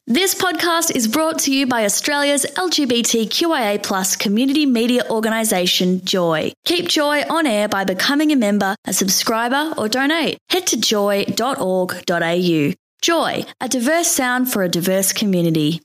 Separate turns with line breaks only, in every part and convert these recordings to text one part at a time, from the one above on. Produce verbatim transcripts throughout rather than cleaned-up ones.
This podcast is brought to you by Australia's L G B T Q I A plus community media organisation, Joy. Keep Joy on air by becoming a member, a subscriber or donate. Head to joy dot org dot a u. Joy, a diverse sound for a diverse community.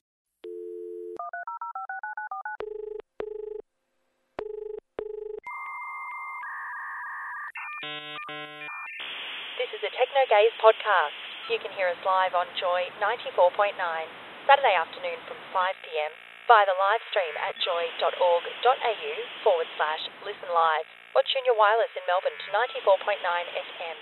This is a Techno Gaze podcast. You can hear us live on Joy ninety-four point nine, Saturday afternoon from five p.m. via the live stream at joy dot org dot a u forward slash listen live. Or tune your wireless in Melbourne to ninety-four point nine F M.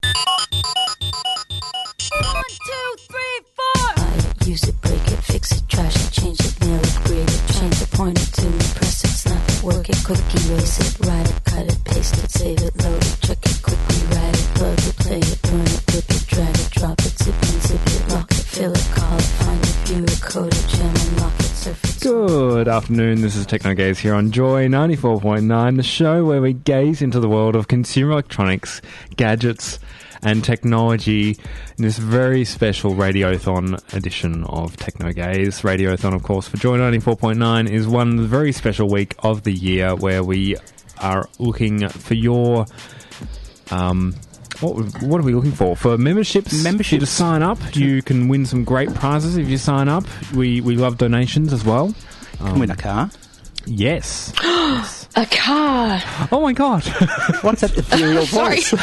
One, two, three, four.
I use it, break it, fix it, trash it, change it, nail it, grade it, change it, point it to me, press it, snap it, work it, quick erase it, write it, cut it, paste it, save it, load it, check it, quickly write it, plug it, play it, burn it, rip it, drag it, drop it, zip and zip it, lock it, fill it, call it, find it, view it, code it, jam and lock it, surface.
Good afternoon, this is Techno Gaze here on Joy ninety-four point nine, the show where we gaze into the world of consumer electronics, gadgets and technology in this very special Radiothon edition of Techno Gaze. Radiothon, of course, for Joy ninety-four point nine is one very special week of the year where we are looking for your... Um, what, what are we looking for? For memberships.
Memberships.
To sign up. You can win some great prizes if you sign up. We, we love donations as well.
Um, can win a car.
Yes. Yes.
A car.
Oh my god.
What's that ethereal
Sorry.
voice?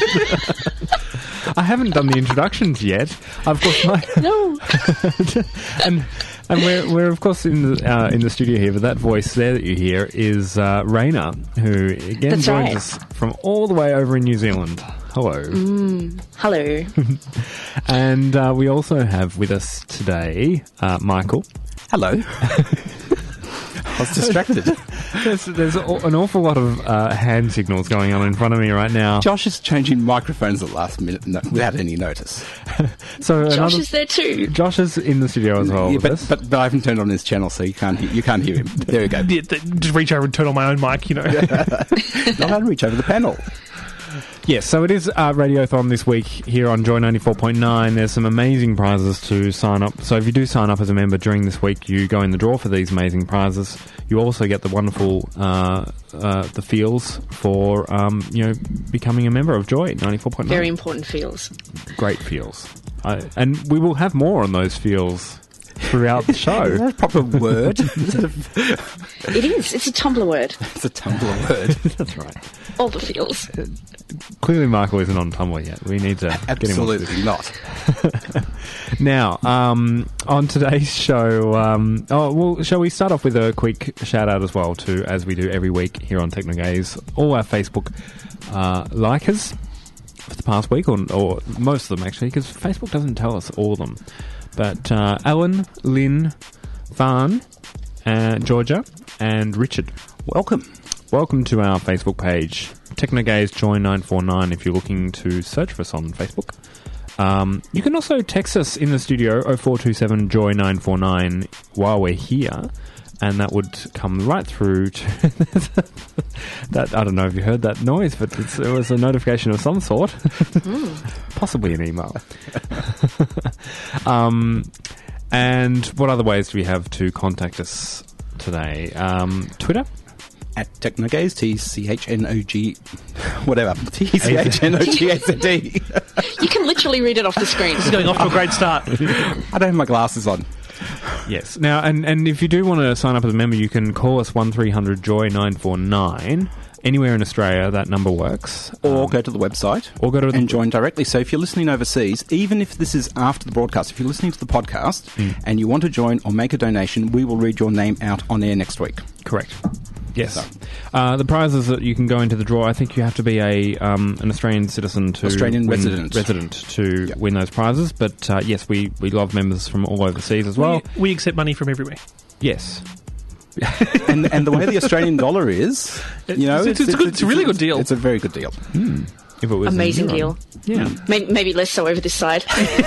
I haven't done the introductions yet. Of course, my
No.
and and we're we're of course in the uh, in the studio here. But that voice there that you hear is uh, Raina, who again
That's
joins
right.
us from all the way over in New Zealand. Hello.
Mm, hello.
And uh, we also have with us today uh, Michael.
Hello. I was distracted.
There's, there's an awful lot of uh, hand signals going on in front of me right now.
Josh is changing microphones at the last minute no, without any notice.
So
Josh
another,
is there too.
Josh is in the studio as well.
Yeah,
with
but,
us.
but, but I haven't turned on his channel, so you can't he- you can't hear him. There we go.
Yeah, th- just reach over and turn on my own mic, you know.
Not allowed to reach over the panel.
Yes, so it is uh, Radiothon this week here on Joy ninety-four point nine. There's some amazing prizes to sign up. So if you do sign up as a member during this week, you go in the draw for these amazing prizes. You also get the wonderful uh, uh, the feels for um, you know becoming a member of Joy ninety-four point nine.
Very important feels.
Great feels, I, and we will have more on those feels throughout the
Is
show.
that a proper word?
It is. It's a Tumblr word.
It's a Tumblr word.
That's right.
All the feels.
Clearly, Michael isn't on Tumblr yet. We need to get him on.
Absolutely not.
Now, um, on today's show, um, oh, well, shall we start off with a quick shout out as well to, as we do every week here on Techno Gaze, all our Facebook uh, likers for the past week, or, or most of them actually, because Facebook doesn't tell us all of them. But uh, Alan, Lynn, Van, uh, Georgia, and Richard.
Welcome.
Welcome to our Facebook page, Techno Gaze Joy nine four nine, if you're looking to search for us on Facebook. Um, you can also text us in the studio, oh four two seven Joy nine four nine, while we're here, and that would come right through to that. I don't know if you heard that noise, but it's, it was a notification of some sort. Mm. Possibly an email. um, and what other ways do we have to contact us today? Um, Twitter?
At Technogaze, T C H N O G, whatever, T C H N O G A Z D.
You can literally read it off the screen.
It's going off to a great start.
I don't have my glasses on.
Yes. Now, and, and if you do want to sign up as a member, you can call us one three hundred Joy nine four nine. Anywhere in Australia, that number works.
Or
Um,
go to the website
or go to the
and join directly. So if you're listening overseas, even if this is after the broadcast, if you're listening to the podcast
Mm.
and you want to join or make a donation, we will read your name out on air next week.
Correct. Yes. Uh, the prizes that you can go into the draw, I think you have to be a um, an Australian citizen to
Australian
win,
resident.
resident to
Yep.
win those prizes. But uh, yes, we, we love members from all overseas as well.
we, we accept money from everywhere.
Yes.
and and the way the Australian dollar is, you know,
It's- it's a good- it's a really good deal.
It's a very good deal.
Mm. If it was
Amazing
in euro.
deal.
Yeah.
Maybe, maybe less so over this side.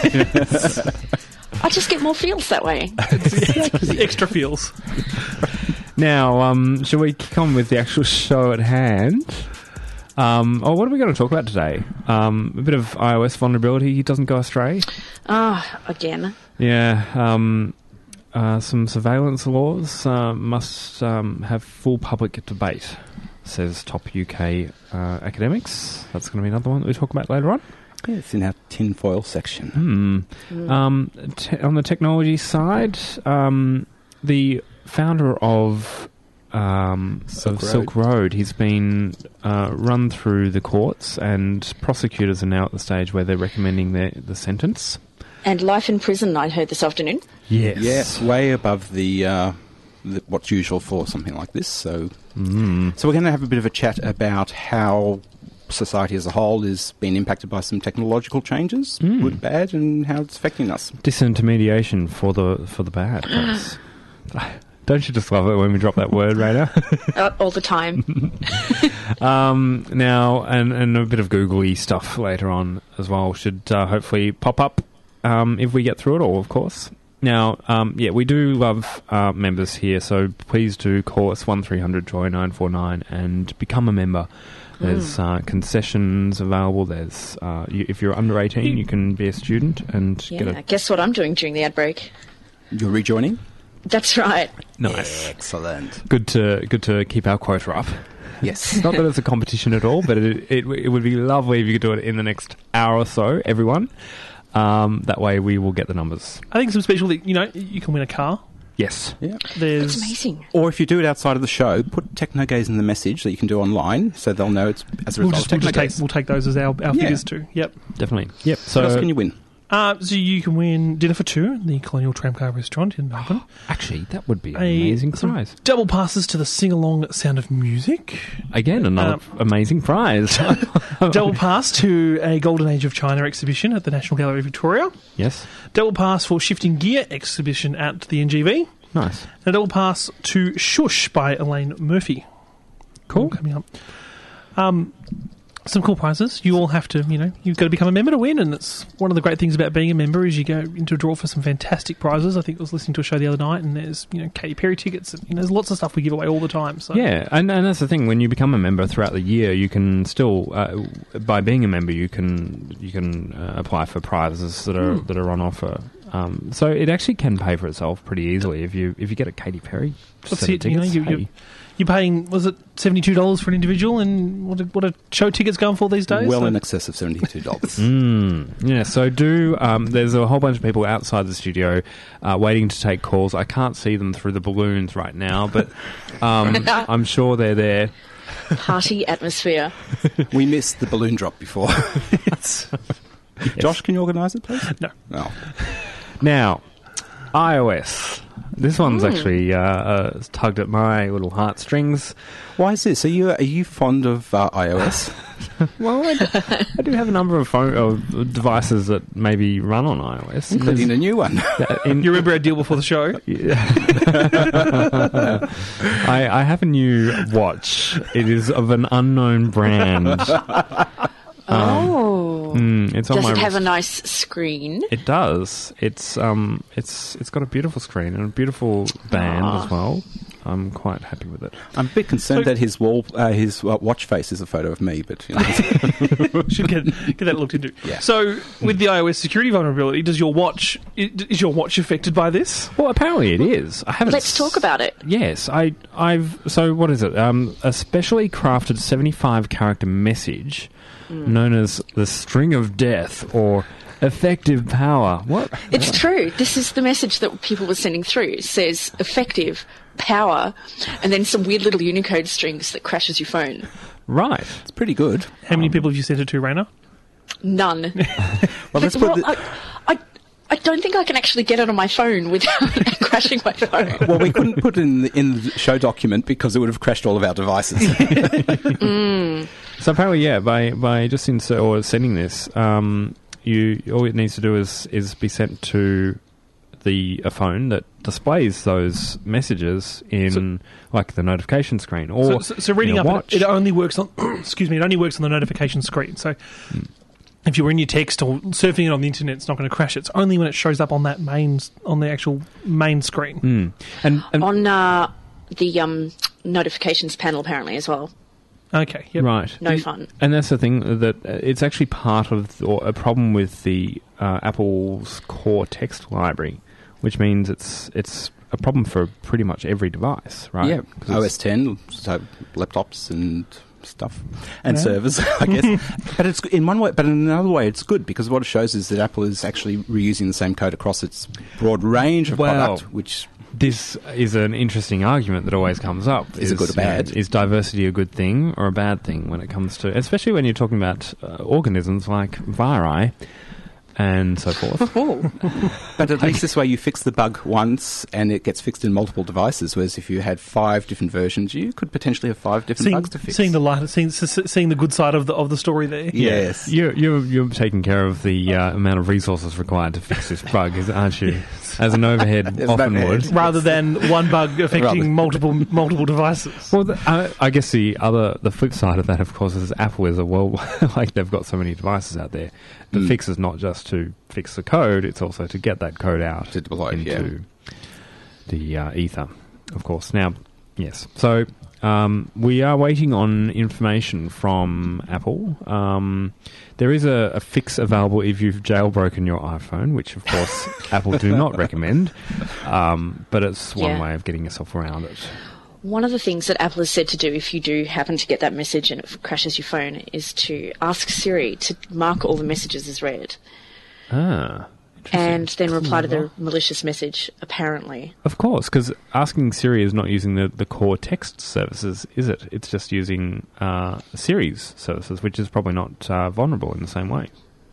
I just get more feels that way.
Extra feels.
Now, um, shall we kick on with the actual show at hand? Um, oh, what are we going to talk about today? Um, a bit of iOS vulnerability doesn't go astray.
Ah, again.
Yeah, um, uh, some surveillance laws uh, must um, have full public debate, says top U K uh, academics. That's going to be another one that we talk about later on.
Yeah, it's in our tinfoil section.
Hmm.
Mm.
Um, te- on the technology side, um, the founder of, um,
Silk
of
Road.
Silk Road, he's been uh, run through the courts, and prosecutors are now at the stage where they're recommending the, the sentence.
And life in prison, I heard this afternoon.
Yes.
Yes, way above the, uh, the what's usual for something like this. So,
Mm.
so we're going to have a bit of a chat about how society as a whole is being impacted by some technological changes,
Mm.
good, bad, and how it's affecting us.
Disintermediation for the for the bad. Yes. Don't you just love it when we drop that word, Raina?
Uh, all the time.
Um, now, and, and a bit of googly stuff later on as well should uh, hopefully pop up um, if we get through it all, of course. Now, um, yeah, we do love uh, members here, so please do call us one three hundred joy nine four nine and become a member. There's uh, concessions available. There's uh, you, if you're under eighteen, you can be a student and
Yeah.
get a
Guess what I'm doing during the ad break?
You're rejoining?
That's right.
nice.
Excellent.
Good to good to keep our quota up.
Yes.
Not that it's a competition at all, but it, it it would be lovely if you could do it in the next hour or so, everyone. Um, that way we will get the numbers.
I think some special, you know, you can win a car.
Yes.
Yeah.
There's
That's amazing.
Or if you do it outside of the show, put Technogaze in the message that you can do online, so they'll know it's as a
We'll
result
just, we'll
of
just take
Technogaze.
we'll take those as our, our
Yeah.
figures too. Yep.
Definitely. Yep. So
What else can you win?
Uh, so you can win dinner for two in the Colonial Tramcar restaurant in Melbourne.
actually, that would be an
A-
amazing
some
prize.
Double passes to the sing-along Sound of Music.
Again, another
Um,
amazing prize.
Double pass to a Golden Age of China exhibition at the National Gallery of Victoria.
Yes.
Double pass for Shifting Gear exhibition at the N G V.
Nice.
And a double pass to Shush by Elaine Murphy.
Cool.
All coming up. Um, some cool prizes. You all have to, you know, you've got to become a member to win, and it's one of the great things about being a member is you go into a draw for some fantastic prizes. I think I was listening to a show the other night, and there's, you know, Katy Perry tickets, and you know, there's lots of stuff we give away all the time. So
Yeah, and, and that's the thing. When you become a member throughout the year, you can still, uh, by being a member, you can you can uh, apply for prizes that are that are on offer. Um, so it actually can pay for itself pretty easily if you if you get a Katy Perry
That's
set of
it, you know,
tickets.
you- you-
hey.
you're paying, was it seventy-two dollars for an individual, and what are, what are show tickets going for these days?
Well
So-
in excess of seventy-two dollars.
Mm, yeah, so do. Um, there's a whole bunch of people outside the studio uh, waiting to take calls. I can't see them through the balloons right now, but um, I'm sure they're there.
Party atmosphere.
We missed the balloon drop before. Josh, can you organise it, please?
No.
Oh.
Now, iOS. This one's actually uh, uh, tugged at my little heartstrings.
Why is this? Are you are you fond of uh, iOS?
Well, I, d- I do have a number of phone of devices that maybe run on iOS.
Including a new one.
There's- in-
You remember our deal before the show?
I, I have a new watch. It is of an unknown brand.
Oh.
Mm, it's on
Does
my
it have a
wrist.
nice screen?
It does. It's um, it's it's got a beautiful screen and a beautiful band
Ah.
as well. I'm quite happy with it.
I'm a bit concerned
So-
that his wall, uh, his uh, watch face is a photo of me, but you know.
Should get get that looked into.
Yeah.
So, with the iOS security vulnerability, does your watch i- is your watch affected by this?
Well, apparently it is. I haven't.
Let's talk about it.
Yes, I, I've. So what is it? Um, a specially crafted seventy-five character message, known as the String of Death or Effective Power. What?
It's true. This is the message that people were sending through. It says effective, power, and then some weird little Unicode strings that crashes your phone.
Right.
It's pretty good.
How many people have you sent it to, Raina?
None.
Well, let's put
well,
the,
I, I, I don't think I can actually get it on my phone without crashing my phone.
well, we couldn't put it in the, in the show document because it would have crashed all of our devices.
So apparently, yeah, by by just insert or sending this, um, you all it needs to do is is be sent to the a phone that displays those messages in
So-
like the notification screen or
So, so, so reading
in
up,
a
it,
watch.
it only works on. excuse me, it only works on the notification screen. So, if you were in your text or surfing it on the internet, it's not going to crash. It's only when it shows up on that main on the actual main screen.
Mm. And, and
On uh, the um, notifications panel, apparently, as well.
Okay, yep.
Right.
No fun.
And that's the thing, that uh, it's actually part of, or a problem with the uh, Apple's core text library, which means it's it's a problem for pretty much every device, right?
Yeah,
'Cause
O S ten, so laptops and stuff, and
Yeah.
servers, I guess. But it's in one way, but in another way, it's good because what it shows is that Apple is actually reusing the same code across its broad range of
Well,
product, which
This is an interesting argument that always comes up.
Is it good or
you know,
bad?
is diversity a good thing or a bad thing when it comes to, especially when you're talking about uh, organisms like viri and so forth.
Oh,
But at least this way you fix the bug once and it gets fixed in multiple devices, whereas if you had five different versions, you could potentially have five different
Seeing,
bugs to fix.
seeing the light, seeing, s- seeing the good side of the of the story there.
Yes.
You're, you're, you're taking care of the uh, amount of resources required to fix this bug, is- aren't you? As an overhead
As an
often
overhead.
would.
Rather than one bug affecting
Rather-
multiple multiple devices.
Well, the, uh, I guess the other, the flip side of that, of course, is Apple is a well, like they've got so many devices out there. The
Mm.
fix is not just to fix the code; it's also to get that code out
To deploy,
into the uh, ether, of course. Now, yes, so um, we are waiting on information from Apple. Um, there is a, a fix available if you've jailbroken your iPhone, which, of course, Apple do not recommend. Um, but it's one
Yeah.
way of getting yourself around it.
one of the things that Apple has said to do if you do happen to get that message and it f- crashes your phone is to ask Siri to mark all the messages as read
Ah. interesting.
and then reply to the malicious message, apparently.
Of course, because asking Siri is not using the, the core text services, is it? It's just using uh, Siri's services, which is probably not uh, vulnerable in the same way.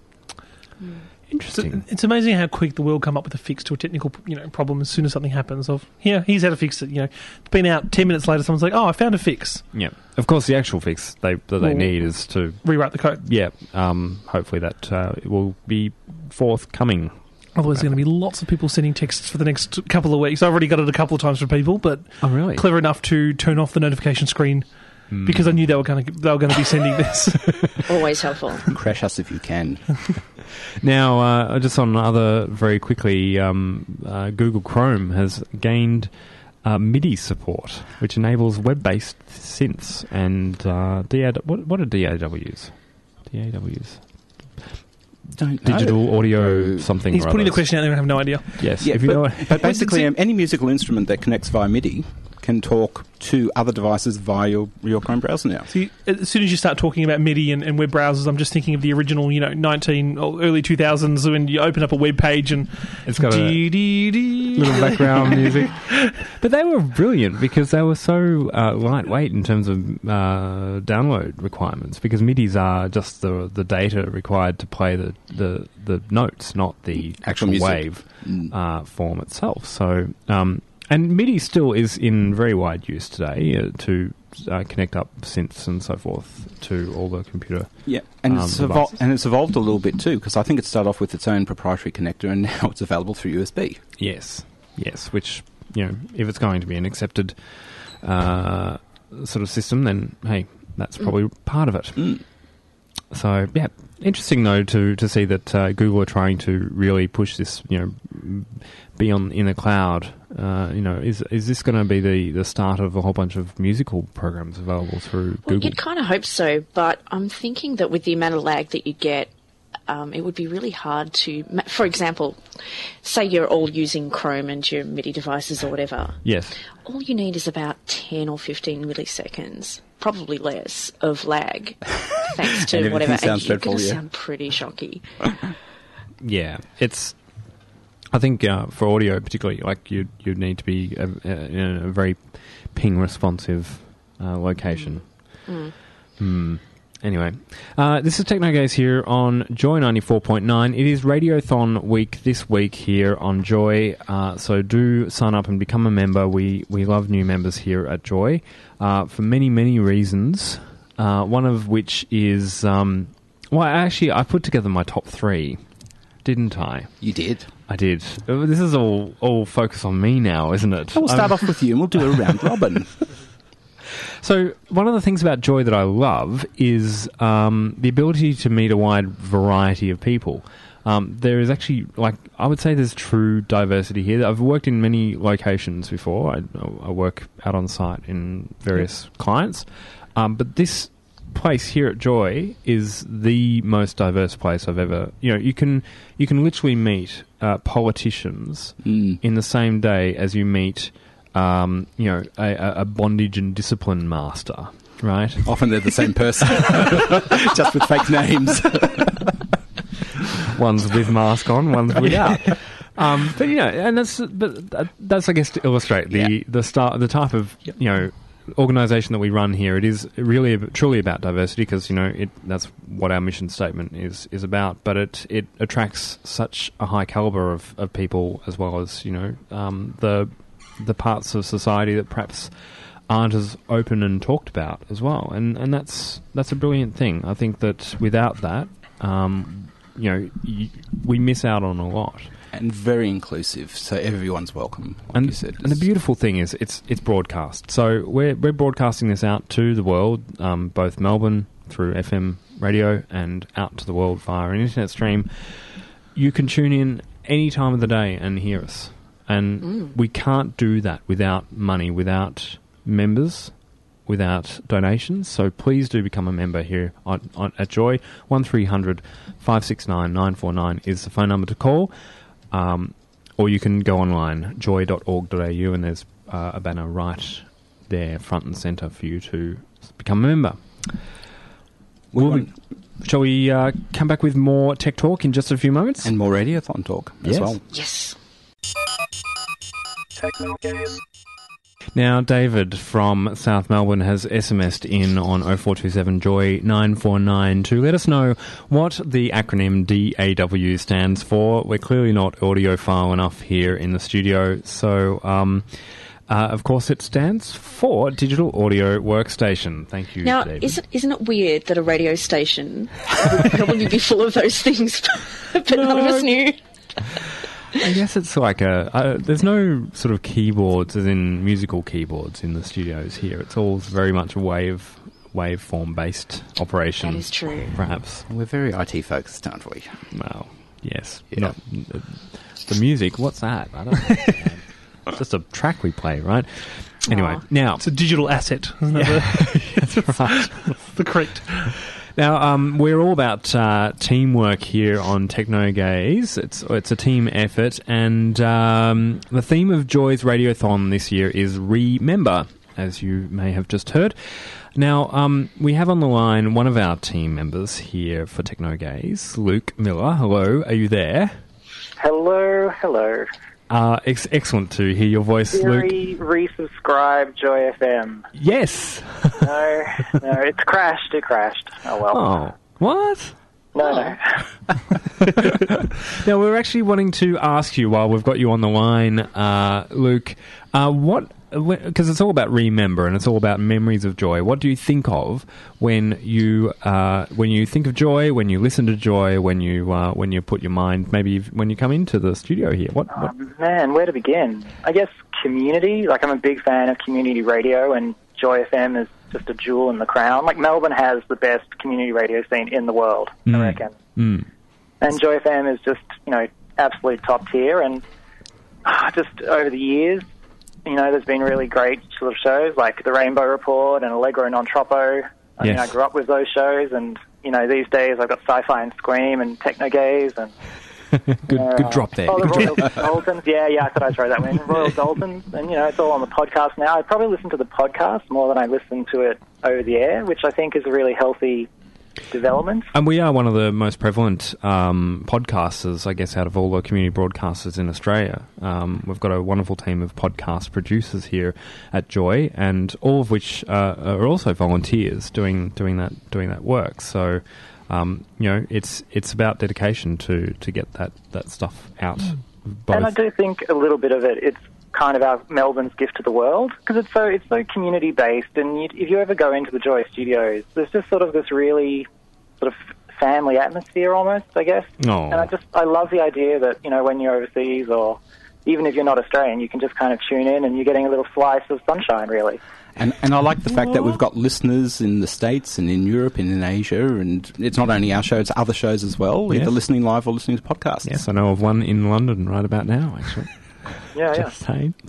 Interesting.
It's amazing how quick the world come up with a fix to a technical, you know, problem as soon as something happens. Of here, here's how to fix it. You know, it's been out ten minutes later. Someone's like, "Oh, I found a fix."
Yeah. Of course, the actual fix they that they
Well-
need is to,
Rewrite the code.
yeah, um, hopefully that uh, will be forthcoming.
Otherwise, there's going to be lots of people sending texts for the next couple of weeks. I've already got it a couple of times from people, but
Oh, really?
clever enough to turn off the notification screen because I knew they were going to they were going to be sending this.
Always helpful.
Crash us if you can.
Now, uh, just on other, very quickly, um, uh, Google Chrome has gained uh, MIDI support, which enables web-based synths and uh, D A W. What, what are D A Ws? D A Ws?
Don't know.
Digital audio
No.
something.
He's
or
putting the
others.
question out there and I have no idea.
Yes,
Yeah,
if you
but,
know.
but basically, um, any musical instrument that connects via MIDI can talk to other devices via your, your Chrome browser now.
See, as soon as you start talking about MIDI and, and web browsers, I'm just thinking of the original, you know, nineteen or early two thousands when you open up a web page and
It's got a
dee, dee, dee.
little background music. But they were brilliant because they were so uh, lightweight in terms of uh, download requirements, because MIDIs are just the the data required to play the, the, the notes, not the actual
Actual music.
wave
Mm.
uh, form itself. So, um, and MIDI still is in very wide use today uh, to uh, connect up synths and so forth to all the computer.
Yeah, and,
Um,
it's evol-
devices.
and it's evolved a little bit too, because I think it started off with its own proprietary connector, and now it's available through U S B.
Yes, yes. Which, you know, if it's going to be an accepted uh, sort of system, then hey, that's probably part of it.
Mm.
So yeah, interesting though to to see that uh, Google are trying to really push this. You know, m- be on in the cloud. Uh, you know, is is this going to be the, the start of a whole bunch of musical programs available through
Well,
Google?
you'd kind of hope so, but I'm thinking that with the amount of lag that you get, um, it would be really hard to... ma- For example, say you're all using Chrome and your MIDI devices or whatever.
Yes.
All you need is about ten or fifteen milliseconds, probably less, of lag, thanks
And
to
everything
whatever.
sounds
and you're
dreadful,
going to
yeah.
sound pretty shocky.
Yeah, it's. I think uh, for audio, particularly, like you you need to be uh, uh, in a very ping responsive uh, location.
Mm.
Hmm. Anyway, uh, this is TechnoGaze here on Joy ninety-four point nine. It is Radiothon week this week here on Joy, uh, so do sign up and become a member. We we love new members here at Joy uh, for many, many reasons, uh, one of which is... Um, well, actually, I put together my top three, didn't I?
You did.
I did. Uh, This is all all focus on me now, isn't it?
We'll start
I'm-
off with you, and we'll do a round robin.
So, one of the things about Joy that I love is um, the ability to meet a wide variety of people. Um, there is actually, like, I would say there's true diversity here. I've worked in many locations before. I, I work out on site in various clients. Um, but this place here at Joy is the most diverse place I've ever. You know, you can you can literally meet uh, politicians
Mm.
in the same day as you meet, um, you know, a, a a bondage and discipline master, right?
Often they're the same person, just with fake names.
One's with mask on, one's without. Um, but you know, and that's but that- that's I guess to illustrate the
Yeah.
the start the type of you know organisation that we run here. It is really ab- truly about diversity because you know it that's what our mission statement is is about. But it it attracts such a high caliber of, of people as well as you know um, the the parts of society that perhaps aren't as open and talked about as well. And and that's that's a brilliant thing. I think that without that, um, you know, y- we miss out on a lot.
And very inclusive, so everyone's welcome, like
And,
you said.
and the beautiful thing is, it's it's broadcast. So we're we're broadcasting this out to the world, um, both Melbourne through F M radio and out to the world via an internet stream. You can tune in any time of the day and hear us, and
Mm.
we can't do that without money, without members, without donations. So please do become a member here on, on, at Joy. one three hundred five six nine nine four nine is the phone number to call. Um, or you can go online, joy dot org dot a u, and there's uh, a banner right there, front and centre, for you to become a member.
We
We'll
want-
be- shall we uh, come back with more tech talk in just a few moments?
and more radiothon talk as
Yes.
well.
Yes.
Now, David from South Melbourne has S M S'd in on oh four two seven joy nine four nine to let us know what the acronym D A W stands for. We're clearly not audiophile enough here in the studio, so um, uh, of course it stands for Digital Audio Workstation. Thank you,
Now,
David.
isn't isn't it weird that a radio station would probably be full of those things, but none of us knew?
I guess it's like a... Uh, there's no sort of keyboards, as in musical keyboards, in the studios here. It's all very much a wave waveform-based operation.
That is true.
Perhaps.
We're very I T focused, aren't we?
Well, yes.
Yeah.
Not, the, the music, what's that? I don't know. It's just a track we play, right? Anyway,
Aw.
now...
It's a digital asset, isn't it?
That's right.
The correct.
Now, um, we're all about uh, teamwork here on Techno Gaze. It's it's a team effort, and um, the theme of Joy's Radiothon this year is Remember, as you may have just heard. Now, um, we have on the line one of our team members here for Techno Gaze, Luke Miller. Hello, are you there?
Hello, hello.
Uh, ex- excellent to hear your voice, Luke.
Siri, resubscribe Joy F M.
Yes.
No, no, it's crashed, it crashed. Oh well.
Oh, what?
No, no.
Now, we're actually wanting to ask you, while we've got you on the line, uh, Luke, uh, what, because it's all about remember and it's all about memories of joy. What do you think of when you uh, when you think of joy, when you listen to joy, when you uh, when you put your mind, maybe when you come into the studio here? What? what?
Oh, man, where to begin? I guess community. Like, I'm a big fan of community radio, and Joy F M is just a jewel in the crown. Like, Melbourne has the best community radio scene in the world, I
Mm.
reckon.
Mm.
And Joy F M is just, you know, absolute top tier. And uh, just over the years, you know, there's been really great sort of shows like The Rainbow Report and Allegro Non Troppo. I mean,
Yes.
I grew up with those shows, and, you know, these days I've got Sci-Fi and Scream and Techno Gaze and...
good,
uh,
good drop there.
Oh, the
Good drop.
Royal Daltons. Yeah, yeah, I thought I'd throw that one in. Royal Daltons. And, you know, it's all on the podcast now. I probably listen to the podcast more than I listen to it over the air, which I think is a really healthy development.
And we are one of the most prevalent um, podcasters, I guess, out of all the community broadcasters in Australia. Um, we've got a wonderful team of podcast producers here at Joy, and all of which uh, are also volunteers doing doing that doing that work. So, um, you know, it's it's about dedication to, to get that, that stuff out. Both.
And I do think a little bit of it, it's kind of our Melbourne's gift to the world, because it's so it's so community based. And you, if you ever go into the Joy Studios, there's just sort of this really sort of family atmosphere almost, I guess.
Oh.
And I just I love the idea that, you know, when you're overseas, or even if you're not Australian, you can just kind of tune in and you're getting a little slice of sunshine, really.
And and I like the fact that we've got listeners in the States and in Europe and in Asia, and it's not only our show, it's other shows as well,
Yes.
either listening live or listening to podcasts.
Yes, I know of one in London right about now, actually.
Yeah, yeah.
Just saying.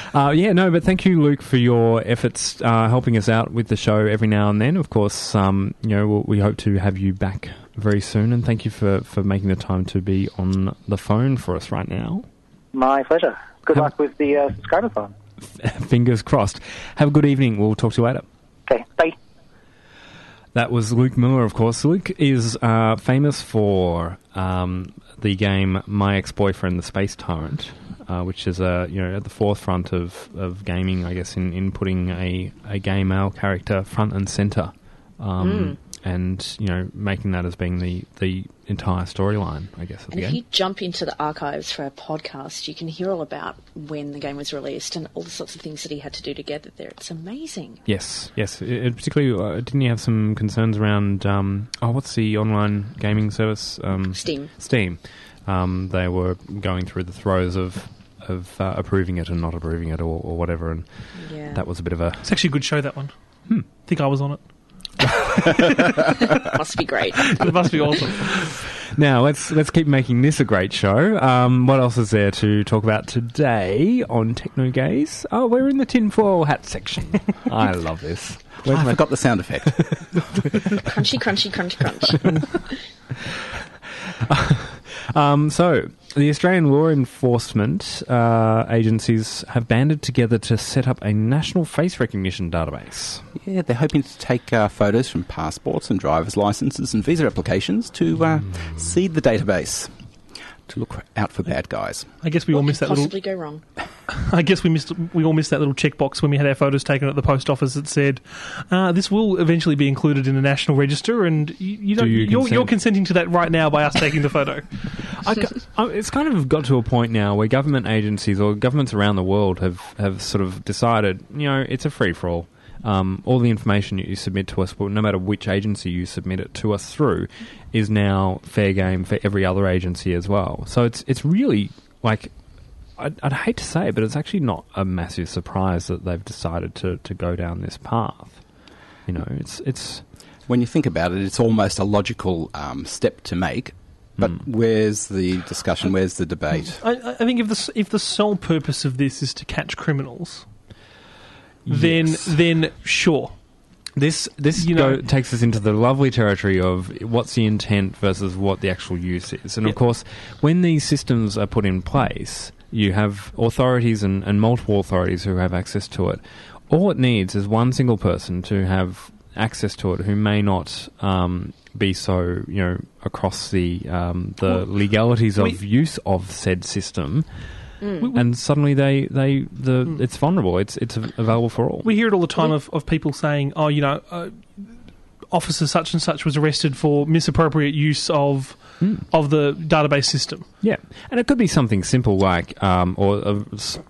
Uh, yeah, no, but thank you, Luke, for your efforts uh, helping us out with the show every now and then. Of course, um, you know, we'll, we hope to have you back very soon, and thank you for, for making the time to be on the phone for us right now.
My pleasure. Good
Have-
luck with the uh, subscriber phone.
Fingers crossed. Have a good evening. We'll talk to you later.
Okay, bye.
That was Luke Miller, of course. Luke is uh, famous for um, the game My Ex-Boyfriend, the Space Tyrant, uh, which is uh, you know at the forefront of, of gaming, I guess, in, in putting a, a gay male character front and centre, um, mm. and you know making that as being the, the entire storyline, I guess. Of
and
the
if
game.
you jump into the archives for our podcast, you can hear all about when the game was released and all the sorts of things that he had to do to get it there. It's amazing.
Yes, yes. It, it particularly, uh, didn't you have some concerns around, um, oh, what's the online gaming service? Um,
Steam.
Steam. Um, they were going through the throes of of uh, approving it and not approving it or, or whatever, and
yeah.
that was a bit of a...
It's actually a good show, that one.
Hmm.
I think I was on it.
Must be great.
It must be awesome.
Now, let's let's keep making this a great show. Um, what else is there to talk about today on Techno Gaze? Oh, we're in the tinfoil hat section. I love this.
Where's I my... forgot the sound effect.
Crunchy, crunchy, crunch, crunch.
um, so, the Australian law enforcement uh, agencies have banded together to set up a national face recognition database.
Yeah, they're hoping to take uh, photos from passports and driver's licenses and visa applications to uh, mm. seed the database to look out for bad guys.
I guess we
what
all missed that little...
possibly go wrong?
I guess we missed. We all missed that little checkbox when we had our photos taken at the post office that said, uh, "This will eventually be included in the national register," and you, you don't.
Do you
you're,
consent?
you're consenting to that right now by us taking the photo.
I, I, it's kind of got to a point now where government agencies or governments around the world have, have sort of decided, you know, it's a free for all. Um, all the information you submit to us, no matter which agency you submit it to us through, is now fair game for every other agency as well. So it's it's really, like, I'd, I'd hate to say it, but it's actually not a massive surprise that they've decided to, to go down this path. You know, it's it's...
When you think about it, it's almost a logical um, step to make, but mm. where's the discussion, where's the debate?
I, I think if the, if the sole purpose of this is to catch criminals... Then, yes. then sure.
This this you know, go, takes us into the lovely territory of what's the intent versus what the actual use is. And
yep.
of course, when these systems are put in place, you have authorities and, and multiple authorities who have access to it. All it needs is one single person to have access to it who may not um, be so, you know, across the um, the well, legalities of we, use of said system. Mm. And suddenly they, they the mm. it's vulnerable. It's it's available for all.
We hear it all the time of, of people saying, "Oh, you know, uh, officer such and such was arrested for misappropriate use of mm. of the database system."
Yeah, and it could be something simple like, um, or a,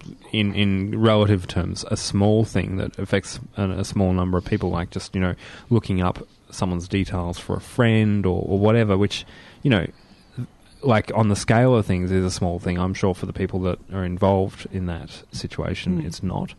in in relative terms, a small thing that affects a, a small number of people, like just you know looking up someone's details for a friend or, or whatever, which you know. Like, on the scale of things, is a small thing. I'm sure for the people that are involved in that situation, mm. it's not.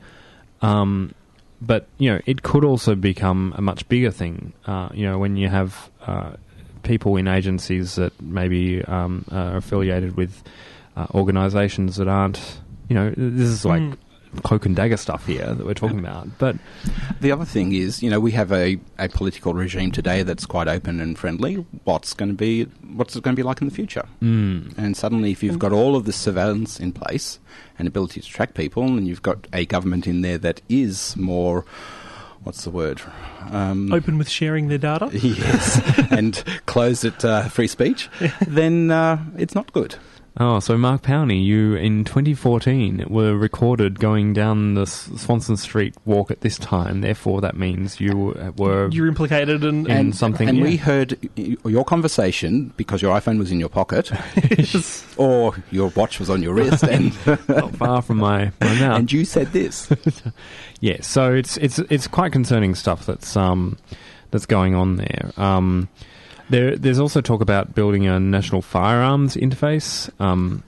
Um, but, you know, it could also become a much bigger thing, uh, you know, when you have uh, people in agencies that maybe um, are affiliated with uh, organisations that aren't, you know, this is like... Mm. cloak and dagger stuff here that we're talking about. But
the other thing is, you know, we have a, a political regime today that's quite open and friendly. What's going to be what's it going to be like in the future?
Mm.
And suddenly, if you've got all of this surveillance in place and ability to track people, and you've got a government in there that is more, what's the word? Um,
open with sharing their data.
Yes, and closed at uh, free speech. Then uh, it's not good.
Oh, so Mark Powney, you in twenty fourteen were recorded going down the Swanson Street walk at this time. Therefore, that means you were
you're implicated in,
in
and,
something.
And
yeah.
we heard your conversation because your iPhone was in your pocket,
yes.
or your watch was on your wrist, and
not far from my, my mouth.
And you said this.
Yeah, so it's it's it's quite concerning stuff that's um that's going on there. Um. There, there's also talk about building a national firearms interface, um,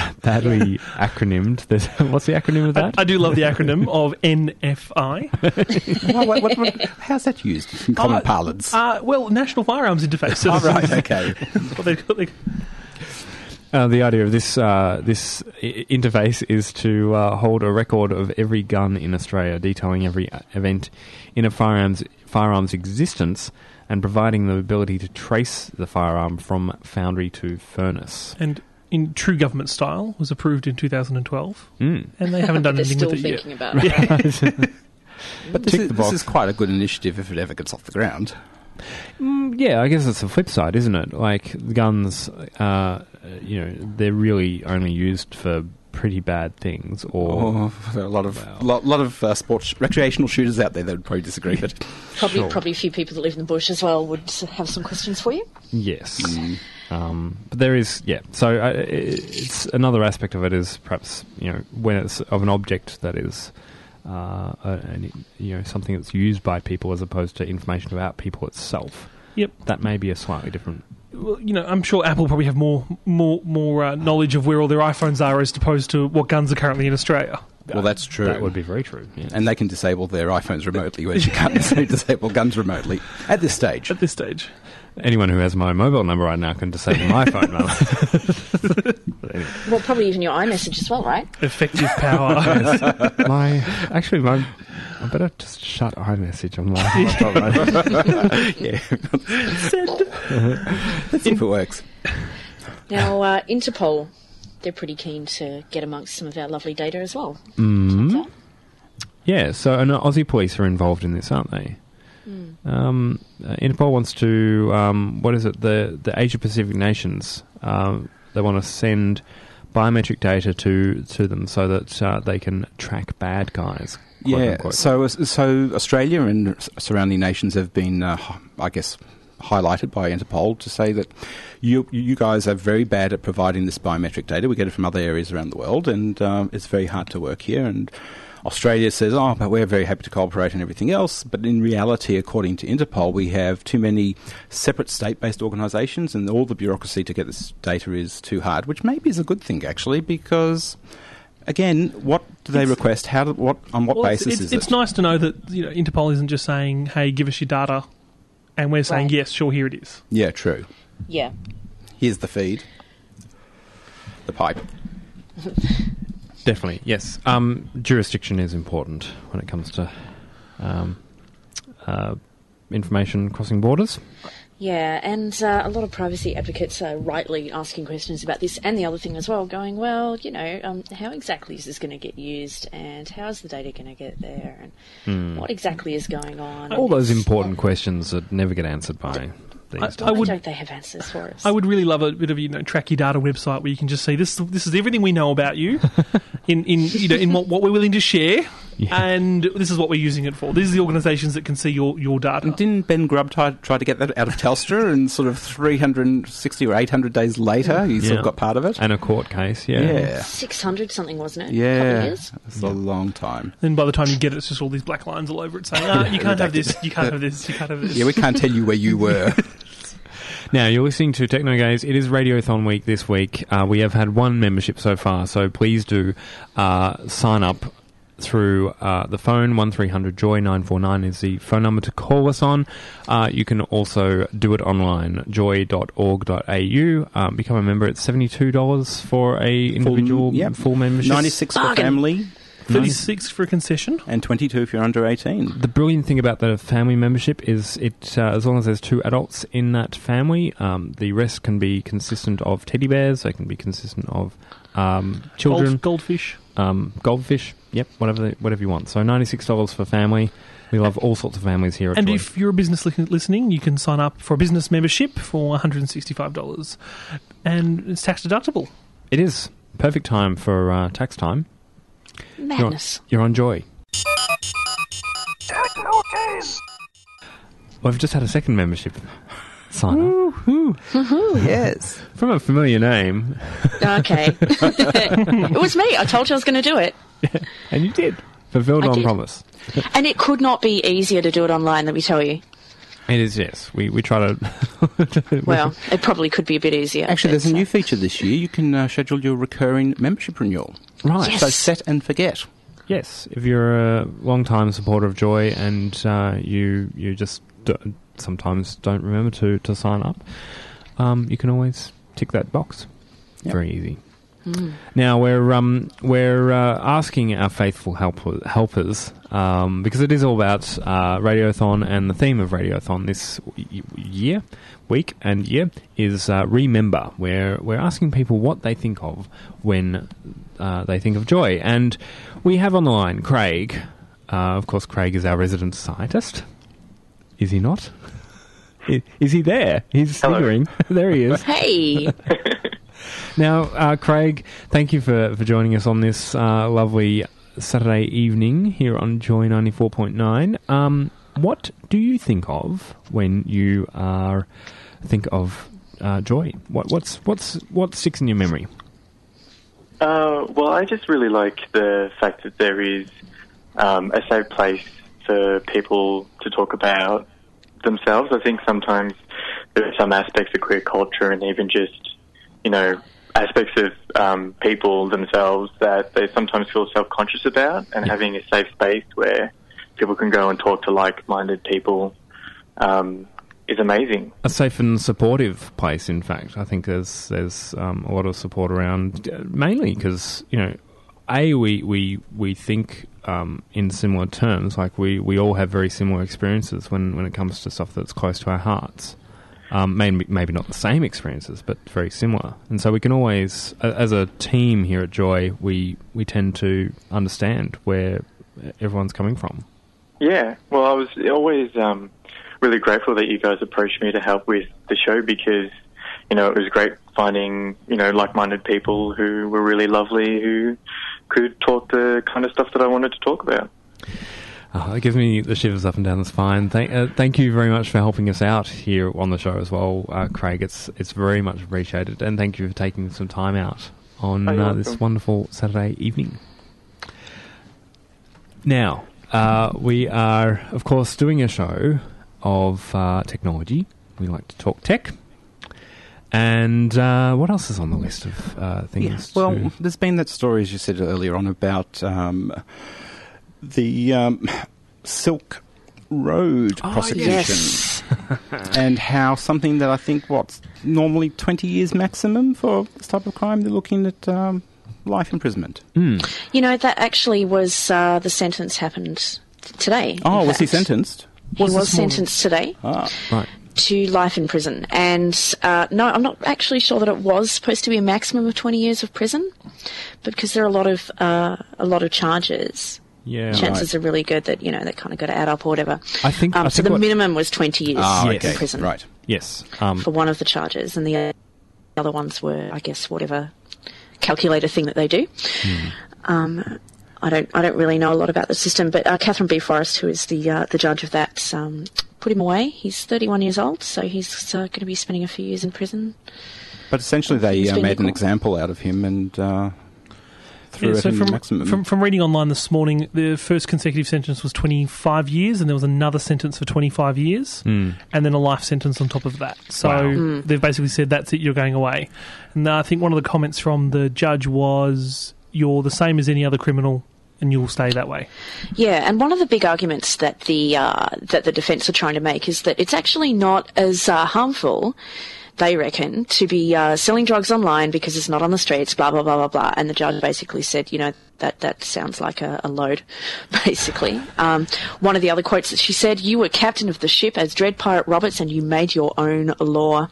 badly acronymed. There's, what's the acronym of that?
I, I do love the acronym of N F I.
what, what, what, what, how's that used in common
uh,
parlance?
Uh, well, National Firearms Interface.
Oh, right, okay.
what they, what they,
Uh, the idea of this uh, this I- interface is to uh, hold a record of every gun in Australia, detailing every uh, event in a firearms firearms existence, and providing the ability to trace the firearm from foundry to furnace.
And in true government style, was approved in two thousand twelve,
Mm.
and they haven't done
They're
anything
still
with it
thinking
yet.
about it.
But this
Tick
is,
the
this
box.
is quite a good initiative if it ever gets off the ground.
Mm, yeah, I guess it's the flip side, isn't it? Like, guns, uh, you know, they're really only used for pretty bad things, or...
Oh, there are a lot of lot, lot of uh, sports recreational shooters out there that would probably disagree, but
Probably,
Sure.
probably a few people that live in the bush as well would have some questions for you.
Yes. Um, but there is, yeah. So uh, it- it's another aspect of it is perhaps, you know, when it's of an object that is, uh, a, an, you know, something that's used by people as opposed to information about people itself.
Yep.
That may be a slightly different.
Well, you know, I'm sure Apple probably have more more more uh, knowledge of where all their iPhones are as opposed to what guns are currently in Australia.
well, that's true.
That would be very true. Yeah.
And they can disable their iPhones remotely, whereas you can't disable guns remotely at this stage.
At this stage.
Anyone who has my mobile number right now can disable my phone number. But anyway.
Well, probably even your iMessage as well, right?
Effective power.
My actually, my I better just shut iMessage on my laptop.
Yeah. Let's see if it works.
Now, uh, Interpol, they're pretty keen to get amongst some of our lovely data as well.
Mm.
Turns out.
Yeah, so and Aussie police are involved in this, aren't they?
Mm.
Um, uh, Interpol wants to, um, what is it, the, the Asia Pacific nations, um, they want to send biometric data to, to them so that uh, they can track bad guys. quote
Yeah,
unquote.
so so Australia and surrounding nations have been, uh, I guess, highlighted by Interpol to say that you you guys are very bad at providing this biometric data. We get it from other areas around the world, and um, it's very hard to work here. And Australia says, oh, but we're very happy to cooperate and everything else. But in reality, according to Interpol, we have too many separate state-based organisations, and all the bureaucracy to get this data is too hard, which maybe is a good thing, actually, because... Again, what do they request? How? Do, what on what
Well, it's,
basis
it's,
is
it's
it?
nice to know that you know Interpol isn't just saying, "Hey, give us your data," and we're saying,
Right.
"Yes, sure, here it is."
Yeah, true.
Yeah.
Here's the feed, the pipe.
Definitely, yes. Um, jurisdiction is important when it comes to um, uh, information crossing borders.
Yeah, and uh, a lot of privacy advocates are rightly asking questions about this and the other thing as well, going, well, you know, um, how exactly is this going to get used, and how is the data going to get there, and what exactly is going on?
All those
It's-
important questions that never get answered by these
I-
days.
I
Why
would-
don't they have answers for us?
I would really love a bit of you know track your data website where you can just say this this is everything we know about you in, in you know in what, what we're willing to share,
Yeah.
and this is what we're using it for. These are the organisations that can see your your data.
And didn't Ben Grubb try, try to get that out of Telstra, and sort of three hundred sixty or eight hundred days later, he sort
Yeah.
of got part of it?
And a court case, yeah.
Yeah.
six hundred something, wasn't it? A couple of
Yeah,
years?
it's a long time.
Then by the time you get it, it's just all these black lines all over it saying, ah, you can't have this, you can't have this, you can't have this.
Yeah, we can't tell you where you were.
Now, you're listening to Technogaze. It is Radiothon week this week. Uh, we have had one membership so far, so please do uh, sign up through uh, the phone. one three hundred joy nine four nine is the phone number to call us on. Uh, you can also do it online, joy dot org dot a u. Um, become a member. It's seventy-two dollars for a individual full,
yep.
full membership.
ninety-six for
Bargain.
family,
thirty-six for a concession.
and twenty-two if you're under eighteen.
The brilliant thing about the family membership is it, uh, as long as there's two adults in that family, um, the rest can be consistent of teddy bears. They can be consistent of um, children,
Gold, goldfish.
um, goldfish. Yep, whatever they, whatever you want. So ninety-six dollars for family. We love all sorts of families here at
And
Joy.
if you're a business li- listening, you can sign up for a business membership for one hundred sixty-five dollars. And it's tax deductible.
It is perfect time for uh, tax time. You're,
Madness.
you're on Joy. We've just had a second membership sign up
Yes.
from a familiar name,
Okay. It was me. I told you I was going to do it.
and you did. Fulfilled
I
on
did.
promise.
And it could not be easier to do it online, let me tell you.
It is, yes. We we try to.
Well, it probably could be a bit easier.
Actually, there's a
but,
new
uh,
feature this year. You can uh, schedule your recurring membership renewal.
Right.
Yes.
So set and forget.
Yes, if you're a long-time supporter of Joy and uh, you you just d- sometimes don't remember to, to sign up, um, you can always tick that box.
Yep.
Very easy. Now we're um, we're uh, asking our faithful help- helpers um, because it is all about uh, Radiothon, and the theme of Radiothon this y- year, week, and year is uh, remember. Where we're asking people what they think of when uh, they think of joy, and we have on the line Craig. Uh, of course, Craig is our resident scientist. Is he not? Is, is he there? He's sniggering. There he is.
Hey!
Now, uh, Craig, thank you for, for joining us on this uh, lovely Saturday evening here on Joy ninety-four point nine. Um, what do you think of when you are think of uh, joy? What, what's what's what sticks in your memory?
Uh, well, I just really like the fact that there is um, a safe place for people to talk about themselves. I think sometimes there are some aspects of queer culture and even just, you know, aspects of um, people themselves that they sometimes feel self-conscious about, and having a safe space where people can go and talk to like-minded people um, is amazing.
A safe and supportive place, in fact. I think there's there's um, a lot of support around, uh, mainly because, you know, A, we, we, we think um, in similar terms, like we, we all have very similar experiences when, when it comes to stuff that's close to our hearts. Um, maybe, maybe not the same experiences, but very similar. And so we can always, as a team here at Joy, we, we tend to understand where everyone's coming from.
Yeah, well, I was always um, really grateful that you guys approached me to help with the show because, you know, it was great finding, you know, like-minded people who were really lovely, who could talk the kind of stuff that I wanted to talk about.
Oh, it gives me the shivers up and down the spine. Thank, uh, thank you very much for helping us out here on the show as well, uh, Craig. It's it's very much appreciated, and thank you for taking some time out on uh, this wonderful Saturday evening. Now, uh, we are, of course, doing a show of uh, technology. We like to talk tech. And uh, what else is on the list of uh, things?
Yeah. Well,
to...
there's been that story, as you said earlier on, about... Um, the um, Silk Road
oh,
prosecution
yes.
and how something that I think, what, normally twenty years maximum for this type of crime, they're looking at um, life imprisonment.
Mm.
You know, that actually was uh, the sentence happened today.
Oh, was
fact.
he sentenced?
He
Was
was
this morning?
sentenced today.
Ah,
Right.
To life in prison. And uh, no, I'm not actually sure that it was supposed to be a maximum of twenty years of prison, but because there are a lot of uh, a lot of charges.
Yeah,
Chances
right.
are really good that, you know, that kind of got to add up or whatever.
I think,
Um,
I
so
think
the
what,
minimum was twenty years
ah
Yes.
okay,
in prison
right.
Yes. Um,
for one of the charges, and the other ones were, I guess, whatever calculator thing that they do.
hmm.
Um, I don't, I don't really know a lot about the system, but uh, Catherine B. Forrest, who is the uh, the judge of that, um, put him away. He's thirty-one years old, so he's uh, going to be spending a few years in prison.
But essentially they
He's
uh,
been
made an
equal.
example out of him and uh, threw
Yeah,
it
so
in
from,
maximum.
from from reading online this morning, the first consecutive sentence was twenty-five years, and there was another sentence for twenty-five years,
Mm.
and then a life sentence on top of that. So
Wow.
Mm.
they've basically said, that's it, you're going away. And I think one of the comments from the judge was, you're the same as any other criminal, and you'll stay that way.
Yeah, and one of the big arguments that the uh, that the defence are trying to make is that it's actually not as uh, harmful, they reckon, to be uh, selling drugs online because it's not on the streets, blah, blah, blah, blah, blah. And the judge basically said, you know, that, that sounds like a, a load, basically. Um, one of the other quotes that she said, you were captain of the ship as Dread Pirate Roberts and you made your own law.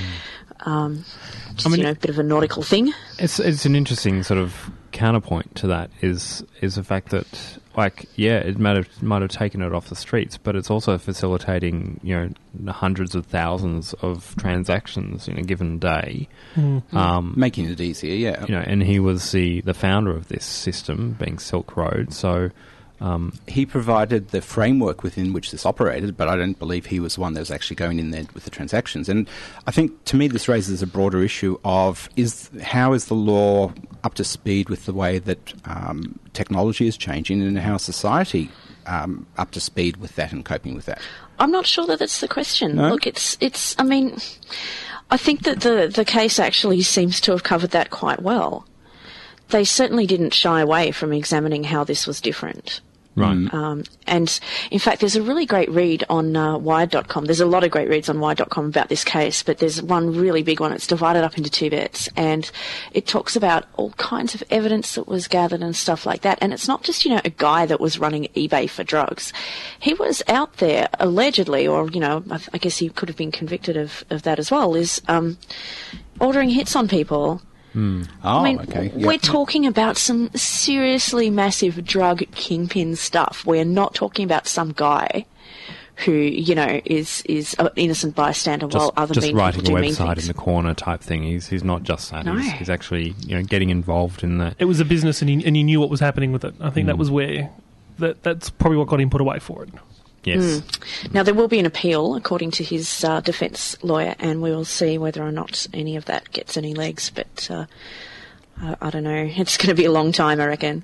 Um, just,
I mean,
you know, a bit of a nautical thing.
It's it's an interesting sort of counterpoint to that is is the fact that, like, yeah, it might have might have taken it off the streets, but it's also facilitating, you know, hundreds of thousands of transactions in a given day.
Mm.
Um,
Making it easier, yeah.
you know, and he was the, the founder of this system, being Silk Road. So, um,
He provided the framework within which this operated, but I don't believe he was the one that was actually going in there with the transactions. And I think, to me, this raises a broader issue of is how is the law up to speed with the way that um, technology is changing and how society um, up to speed with that and coping with that.
I'm not sure that that's the question.
No?
Look, it's, it's, I mean, I think that the, the case actually seems to have covered that quite well. They certainly didn't shy away from examining how this was different.
Right.
Um, and in fact, there's a really great read on uh, Wired dot com. There's a lot of great reads on Wired dot com about this case, but there's one really big one. It's divided up into two bits, and it talks about all kinds of evidence that was gathered and stuff like that. And it's not just, you know, a guy that was running eBay for drugs. He was out there allegedly, or, you know, I, I guess he could have been convicted of, of that as well, is um, ordering hits on people.
Mm. Oh,
I mean,
okay.
we're
Yep.
talking about some seriously massive drug kingpin stuff. We're not talking about some guy who, you know, is is an innocent bystander
Just,
while other
just
mean
writing a
people do mean
website
things.
in the corner type thing. He's he's not just that.
No.
He's, he's actually, you know, getting involved in the.
It was a business, and he, and he knew what was happening with it. I think
Mm.
that was where that that's probably what got him put away for it.
Yes.
Mm. Now, there will be an appeal, according to his uh, defence lawyer, and we will see whether or not any of that gets any legs. But uh, I, I don't know. It's going to be a long time, I reckon.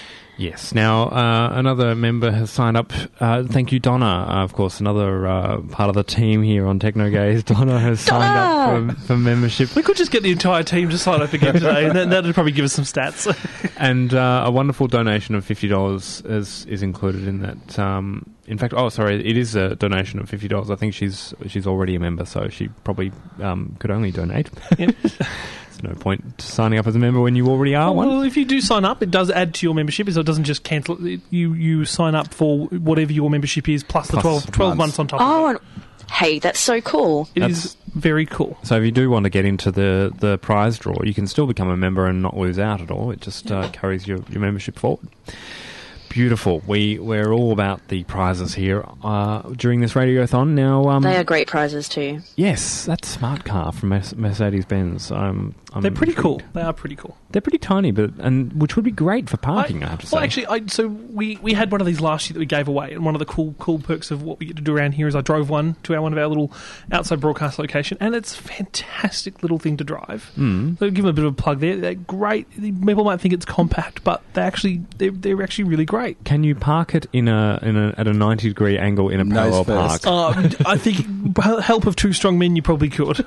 Yes. Now, uh, another member has signed up. Uh, thank you, Donna. Uh, of course, another uh, part of the team here on Techno Gaze. Donna has signed
Donna!
up for, for membership.
We could just get the entire team to sign up again today, and that, that'd probably give us some stats.
And uh, a wonderful donation of fifty dollars is, is included in that. Um, in fact, oh, sorry, it is a donation of fifty dollars. I think she's she's already a member, so she probably um, could only donate.
Yep.
There's no point signing up as a member when you already are one.
Well, if you do sign up, it does add to your membership, so it doesn't just cancel it. You you sign up for whatever your membership is, plus the
Plus
twelve, twelve
months.
months on top
Oh,
of it.
and hey, that's so cool.
It
That's-
is very cool.
So if you do want to get into the, the prize draw, you can still become a member and not lose out at all. It just uh, carries your, your membership forward. Beautiful. We, we're all about the prizes here uh, during this radiothon. Now, um,
They are great prizes too.
yes, that smart car from Mes- Mercedes-Benz. Um, I'm
They're pretty
intrigued.
cool. They are pretty cool.
They're pretty tiny, but and which would be great for parking, I, have to say.
Well, actually, I, so we, we had one of these last year that we gave away, and one of the cool cool perks of what we get to do around here is I drove one to our, one of our little outside broadcast location, and it's a fantastic little thing to drive.
Mm.
So give them a bit of a plug there. They're great. People might think it's compact, but they actually they're, they're actually really great.
Can you park it in a in a at a ninety degree angle in a
Nose
parallel
first.
park?
Uh, I think help of two strong men, you probably could.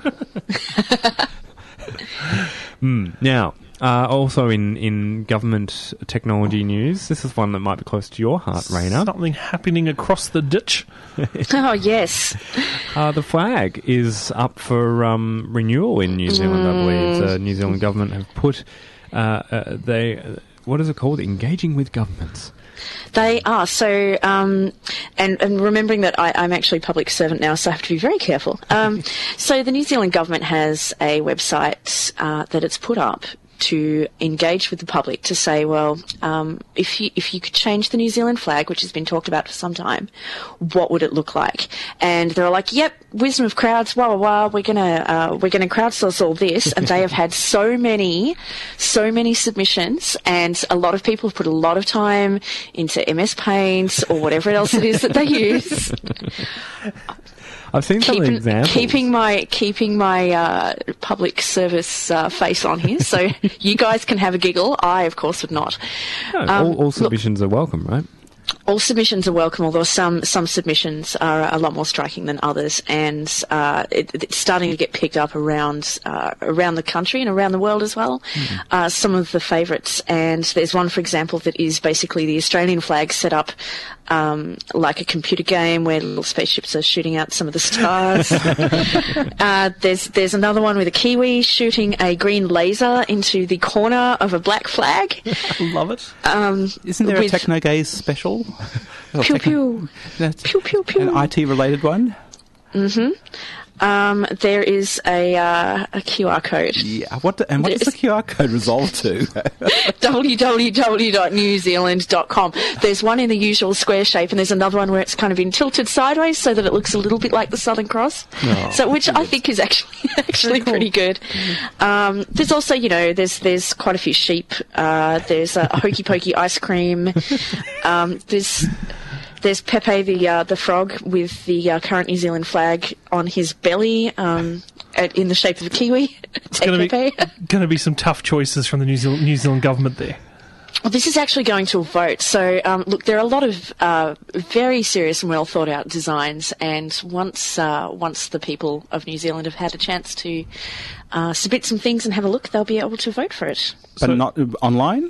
Mm. Now, uh, also in, in government technology news, this is one that might be close to your heart, Raina.
Something happening across the ditch.
Oh, yes.
Uh, the flag is up for um, renewal in New Zealand, I believe. The New Zealand government have put, uh, uh, they, uh, what is it called? Engaging with governments.
They are. So, um, and, and remembering that I, I'm actually a public servant now, so I have to be very careful. Um, so the New Zealand government has a website uh, that it's put up to engage with the public to say, well, um, if you if you could change the New Zealand flag, which has been talked about for some time, what would it look like? And they're like, yep, wisdom of crowds, wah wah wah. We're gonna uh, we're gonna crowdsource all this, and they have had so many, so many submissions, and a lot of people have put a lot of time into M S Paint or whatever else it is that they use.
I've seen some
Keeping,
examples.
keeping my keeping my uh, public service uh, face on here, so you guys can have a giggle. I, of course, would not.
No,
Um,
all, all
look,
submissions are welcome, right?
all submissions are welcome, although some some submissions are a lot more striking than others, and uh, it, it's starting to get picked up around uh, around the country and around the world as well.
Mm-hmm.
Uh, some of the favourites, and there's one, for example, that is basically the Australian flag set up um, like a computer game where little spaceships are shooting out some of the stars. uh, there's there's another one with a Kiwi shooting a green laser into the corner of a black flag.
Love it.
Um,
Isn't there a
with-
Techno Gaze special? Or
Pew
techno-
pew.
That's
Pew pew pew.
an I T related one?
Um, there is a uh, a Q R code.
Yeah. What do, and what does the
There's-
Q R code resolve to?
w w w dot new zealand dot com. There's one in the usual square shape, and there's another one where it's kind of been tilted sideways so that it looks a little bit like the Southern Cross.
Oh,
so, which I think is actually actually pretty good. Um, there's also, you know, there's there's quite a few sheep. Uh, there's a, a hokey pokey ice cream. Um, there's There's Pepe the uh, the frog with the uh, current New Zealand flag on his belly, um, at, in the shape of a kiwi.
It's going to
Pepe.
be going to be some tough choices from the New Zealand, New Zealand government there.
Well, this is actually going to a vote. So, um, look, there are a lot of uh, very serious and well thought out designs, and once uh, once the people of New Zealand have had a chance to uh, submit some things and have a look, they'll be able to vote for it.
But
So-
not uh, online?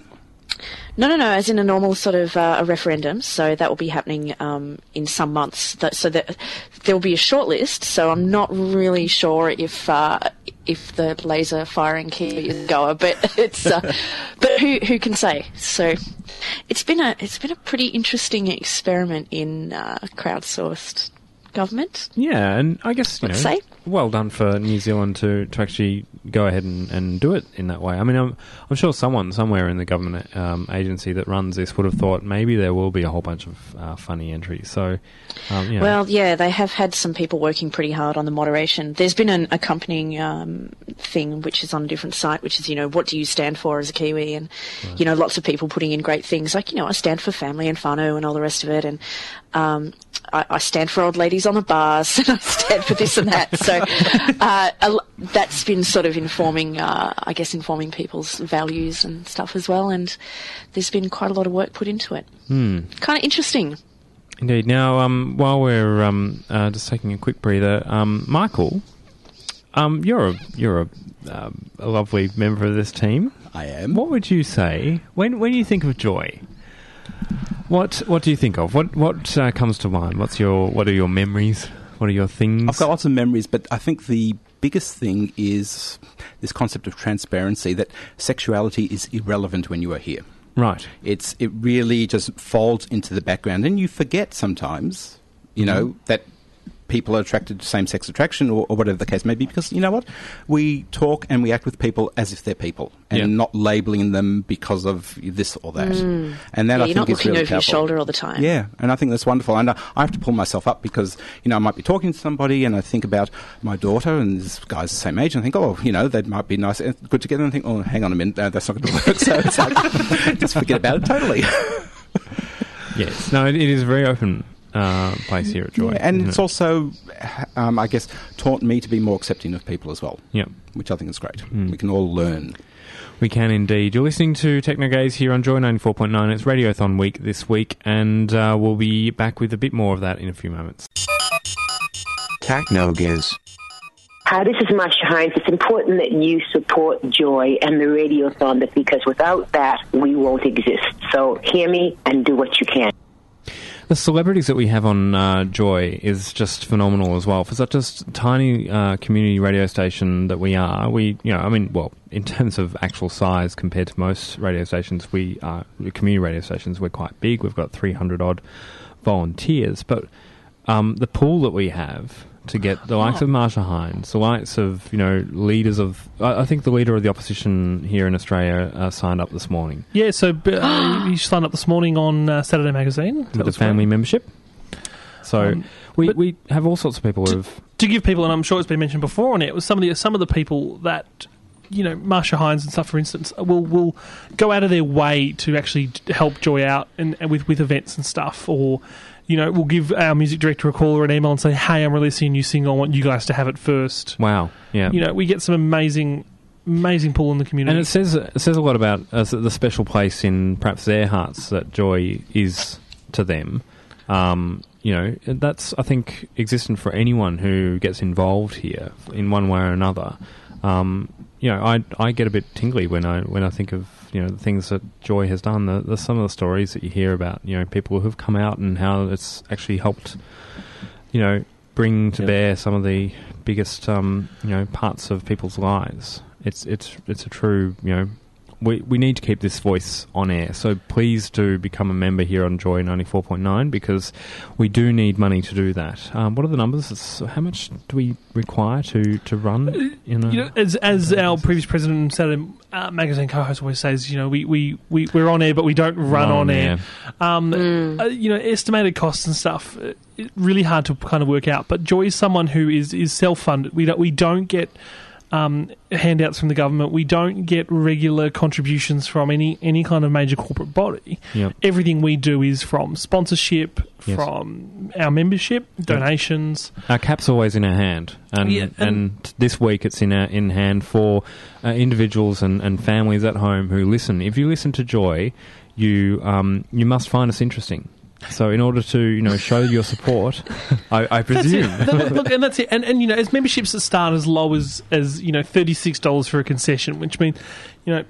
No, no, no, as in a normal sort of uh, a referendum. So that will be happening um, in some months. That, so that there will be a short list. So I'm not really sure if uh, if the laser firing Kiwi is a goer, but it's uh, but who who can say? So it's been a it's been a pretty interesting experiment in uh, crowdsourced government.
Yeah, and I guess, you know,
Let's say.
well done for New Zealand to, to actually go ahead and, and do it in that way. I mean, I'm, I'm sure someone somewhere in the government um, agency that runs this would have thought maybe there will be a whole bunch of uh, funny entries. So, um, you know.
Well, yeah, they have had some people working pretty hard on the moderation. There's been an accompanying um, thing which is on a different site, which is, you know, what do you stand for as a Kiwi? And, right. you know, lots of people putting in great things like, you know, I stand for family and whānau and all the rest of it. And um, I, I stand for old ladies on the bars and I stand for this and that. So uh, a, that's been sort of informing, uh, I guess, informing people's values and stuff as well. And there's been quite a lot of work put into it.
Hmm.
Kind of interesting.
Indeed. Now, um, while we're um, uh, just taking a quick breather, um, Michael, um, you're a you're a, uh, a lovely member of this team.
I am.
What would you say when when you think of Joy? What what do you think of? What what uh, comes to mind? What's your what are your memories? What are your things?
I've got lots of memories, but I think the biggest thing is this concept of transparency, that sexuality is irrelevant when you are here.
Right.
It's it really just folds into the background, and you forget sometimes, you know, mm. that people are attracted to same-sex attraction or, or whatever the case may be, because, you know what, we talk and we act with people as if they're people and
yeah.
not labelling them because of this or that.
Mm.
And that
yeah,
I
you're
think
not
is
looking
really
over
powerful.
your shoulder all the time.
Yeah, and I think that's wonderful. And I, I have to pull myself up because, you know, I might be talking to somebody and I think about my daughter and this guy's the same age and I think, oh, you know, that might be nice and good together, and I think, oh, hang on a minute, no, that's not going to work. So it's like, just forget about it totally.
Yes. No, it, it is very open. Uh, place here at Joy.
Yeah, and it's
it?
also, um, I guess, taught me to be more accepting of people as well.
Yep.
Which I think is great.
Mm.
We can all learn.
We can indeed. You're listening to Techno Gaze here on Joy ninety-four point nine. It's Radiothon week this week, and uh, we'll be back with a bit more of that in a few moments.
Techno Gaze.
Hi, this is Masha Hines. It's important that you support Joy and the Radiothon, because without that, we won't exist. So hear me and do what you can.
The celebrities that we have on uh, Joy is just phenomenal as well. For such a tiny uh, community radio station that we are, we, you know, I mean, well, in terms of actual size compared to most radio stations, we are, community radio stations, we're quite big. We've got three hundred odd volunteers. But um, the pool that we have to get the likes of Marsha Hines, the likes of, you know, leaders of... I, I think the leader of the opposition here in Australia uh, signed up this morning.
Yeah, so uh, you signed up this morning on uh, Saturday Magazine.
With a family
great.
membership. So
um,
we, we have all sorts of people who
to,
have...
To give people, and I'm sure it's been mentioned before on it, was some of the some of the people that, you know, Marsha Hines and stuff, for instance, will will go out of their way to actually help Joy out and, and with, with events and stuff, or... You know, we'll give our music director a call or an email and say, hey, I'm releasing a new single, I want you guys to have it first.
Wow, yeah.
You know, we get some amazing, amazing pull in the community.
And it says it says a lot about uh, the special place in perhaps their hearts that Joy is to them. Um, you know, that's, I think, existent for anyone who gets involved here in one way or another. Um, you know, I I get a bit tingly when I when I think of, you know, the things that Joy has done. The, the some of the stories that you hear about, you know, people who've come out and how it's actually helped, you know, bring to yep. bear some of the biggest, um, you know, parts of people's lives. It's it's it's a true, you know, we we need to keep this voice on air. So please do become a member here on Joy ninety-four point nine, because we do need money to do that. Um, what are the numbers? It's, how much do we require to, to run? In a,
you know, as as our previous president and Saturday uh, Magazine co-host always says, you know, we, we, we, we're on air, but we don't run, run on air. air. Um, mm. uh, you know, estimated costs and stuff, uh, really hard to kind of work out. But Joy is someone who is, is self-funded. We don't, we don't get... Um, handouts from the government. We don't get regular contributions from any, any kind of major corporate body.
Yep.
Everything we do is from sponsorship,
yes.
from our membership, donations.
Our cap's always in our hand, and
yeah, and,
and this week it's in our, in hand for uh, individuals and, and families at home who listen. If you listen to Joy, you um, you must find us interesting. So in order to, you know, show your support, I, I presume.
That's Look, and that's it. And, and, you know, as memberships that start as low as, as you know, thirty-six dollars for a concession, which means, you know,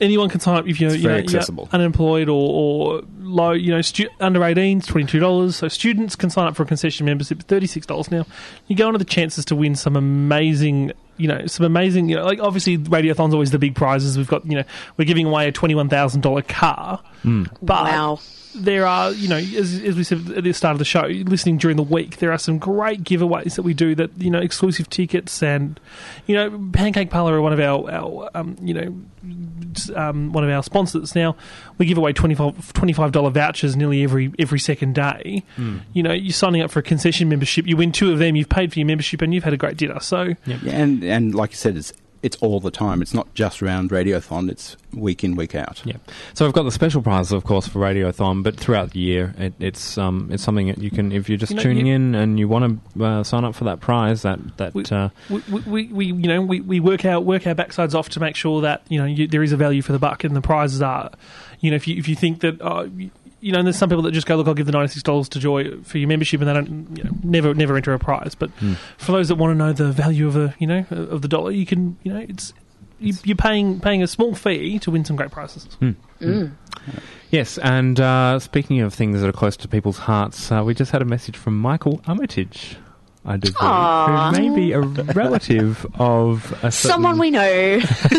anyone can sign up if you're,
It's
you know,
very
you're
accessible.
unemployed or, or low, you know, stu- under eighteens, twenty-two dollars. So students can sign up for a concession membership, thirty-six dollars now. You go on to the chances to win some amazing, you know, some amazing, you know, like obviously Radiothon's always the big prizes. We've got, you know, we're giving away a twenty-one thousand dollars car.
Mm.
But
Wow.
there are, you know, as, as we said at the start of the show, listening during the week, there are some great giveaways that we do that, you know, exclusive tickets and, you know, Pancake Parlour are one of our, our um, you know, um, one of our sponsors. Now, we give away twenty-five dollars vouchers nearly every every second day.
Mm.
You know, you're signing up for a concession membership, you win two of them, you've paid for your membership and you've had a great dinner. So,
Yeah, and and like you said, it's it's all the time. It's not just around Radiothon. It's week in, week out.
Yeah. So we've got the special prizes, of course, for Radiothon, but throughout the year, it, it's um, it's something that you can, if you're just
You know,
tuning
you-
in and you want to uh, sign up for that prize, that that
We-
uh,
we, we, we you know we, we work out work our backsides off to make sure that you know you, there is a value for the buck and the prizes are, you know, if you if you think that uh, you, you know, and there's some people that just go, look, I'll give the ninety-six dollars to Joy for your membership, and they don't, you know, never never enter a prize. But
Hmm.
for those that want to know the value of a, you know, of the dollar, you can, you know, it's you, you're paying paying a small fee to win some great prizes.
Mm.
yes. And uh, speaking of things that are close to people's hearts, uh, we just had a message from Michael Armitage, I do believe,
Aw.
who may be a relative of a certain,
Someone we know.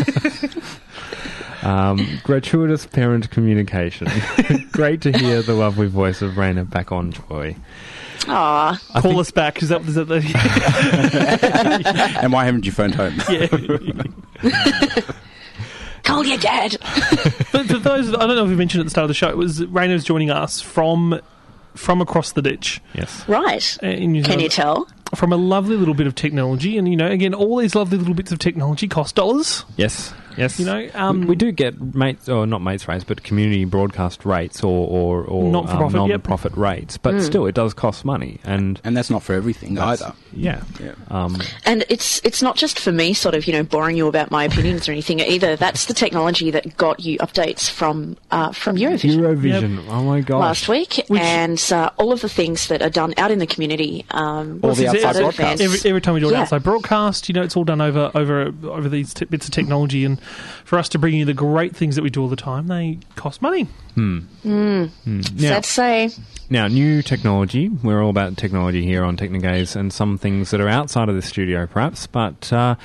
um, gratuitous parent communication. Great to hear the lovely voice of Raina back on Joy.
Aw.
I
Call
think-
us back. Is that, is that the,
And why haven't you phoned home?
yeah.
Call your dad.
But for those, I don't know if we mentioned at the start of the show, it was Raina was joining us from from across the ditch.
Yes.
Right.
uh, In New
Can
Zealand.
you tell?
From a lovely little bit of technology, and you know, again, all these lovely little bits of technology cost dollars.
Yes. Yes.
You know, um,
we, we do get mates, or not mates rates, but community broadcast rates or, or, or
Not-for-profit,
um,
yep.
non-profit rates. But still, it does cost money. And
And that's not for everything
that's-
either.
Yeah.
Yeah.
Um,
And it's it's not just for me, sort of, you know, boring you about my opinions or anything either. That's the technology that got you updates from uh, from Eurovision
Eurovision. Oh my gosh.
last week,
Which-
and uh, all of the things that are done out in the community. Um,
All the
It's-
outside
it's-
broadcasts.
Every, every time we do an
Yeah.
outside broadcast, you know, it's all done over over over these t- bits of technology, and for us to bring you the great things that we do all the time, they cost money.
Hmm.
mm,
Now,
Sad to say.
now, new technology. We're all about technology here on Technogaze, and some things that are outside of the studio, perhaps. But uh,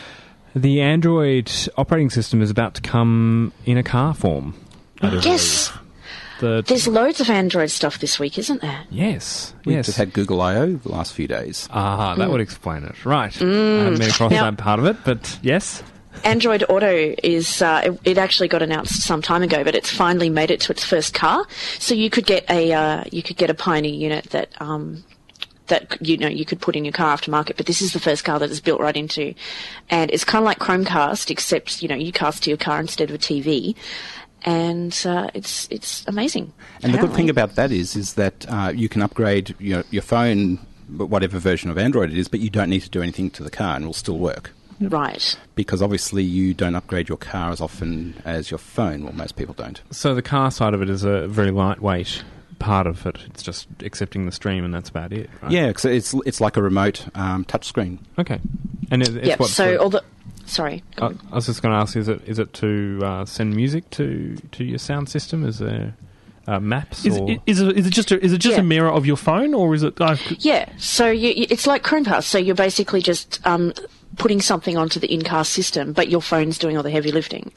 the Android operating system is about to come in a car form. I do
Yes,
believe. The,
there's loads of Android stuff this week, isn't there?
yes.
We've
yes.
just had Google I O the last few days.
Ah, that would explain it. Right. I haven't been across
Now-
that part of it, but yes.
Android Auto is, uh, it, it actually got announced some time ago, but it's finally made it to its first car. So you could get a, uh, you could get a Pioneer unit that, um, that, you know, you could put in your car aftermarket, but this is the first car that it's built right into. And it's kind of like Chromecast, except, you know, you cast to your car instead of a T V. And, uh, it's, it's amazing.
And the good thing
apparently.
about that is, is that uh, you can upgrade your, your phone, whatever version of Android it is, but you don't need to do anything to the car, and it will still work.
Right.
Because obviously you don't upgrade your car as often as your phone. Well, most people don't.
So the car side of it is a very lightweight part of it. It's just accepting the stream, and that's about it. Right?
Yeah, because it's it's like a remote um, touchscreen.
Okay. And it, it's
Yep.
what?
So
to-
all the, sorry. go
I, I was just going to ask: Is it is it to uh, send music to, to your sound system? Is there uh, maps?
Is,
or
is, it, is it just a, is it just
Yeah.
a mirror of your phone, or is it? Uh,
Yeah, so you, you, it's like Chromecast. So you're basically just um, putting something onto the in-car system, but your phone's doing all the heavy lifting.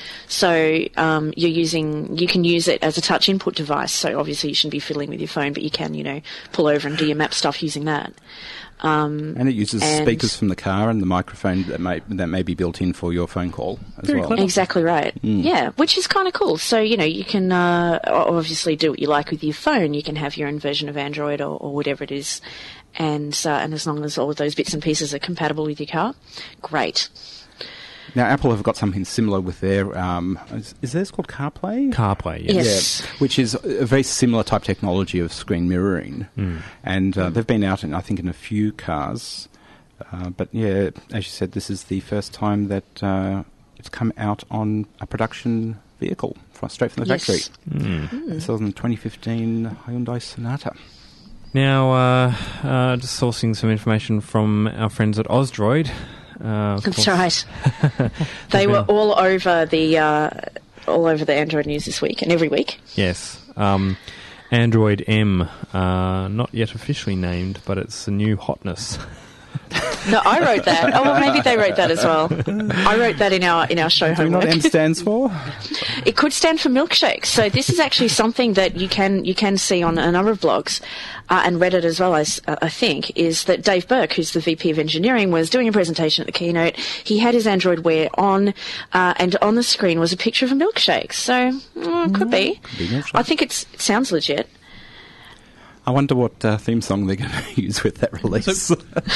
So um, you're using, you can use it as a touch input device. So obviously you shouldn't be fiddling with your phone, but you can, you know, pull over and do your map stuff using that. Um,
And it uses
And-
speakers from the car and the microphone that may that may be built in for your phone call as
Very
well.
clever.
Exactly right. Yeah, which is kind of cool. So, you know, you can uh, obviously do what you like with your phone. You can have your own version of Android or, or whatever it is. And uh, and as long as all of those bits and pieces are compatible with your car, great.
Now, Apple have got something similar with their, um, is, is theirs called CarPlay?
CarPlay? Yes.
Yes.
Yeah, which is a very similar type technology of screen mirroring. And uh, they've been out, in, I think, in a few cars. Uh, but yeah, as you said, this is the first time that uh, it's come out on a production vehicle from, straight from the
Yes.
factory. This was in the twenty fifteen Hyundai Sonata.
Now, uh, uh, just sourcing some information from our friends at Osdroid. Uh, of
That's
course.
right. They were all over the uh, all over the Android news this week and every week.
Yes. Um, Android M, uh, not yet officially named, but it's a new hotness.
No, I wrote that. Oh, well, maybe they wrote that as well. I wrote that in our in our show
Do you know
homework.
what M stands for?
It could stand for milkshakes. So this is actually something that you can you can see on a number of blogs uh, and Reddit as well as uh, I think is that Dave Burke, who's the V P of Engineering, was doing a presentation at the keynote. He had his Android Wear on, uh, and on the screen was a picture of a milkshake. So mm, it could be.
Could be milkshake.
I think it's, it sounds legit.
I wonder what uh, theme song they're going to use with that release.
So,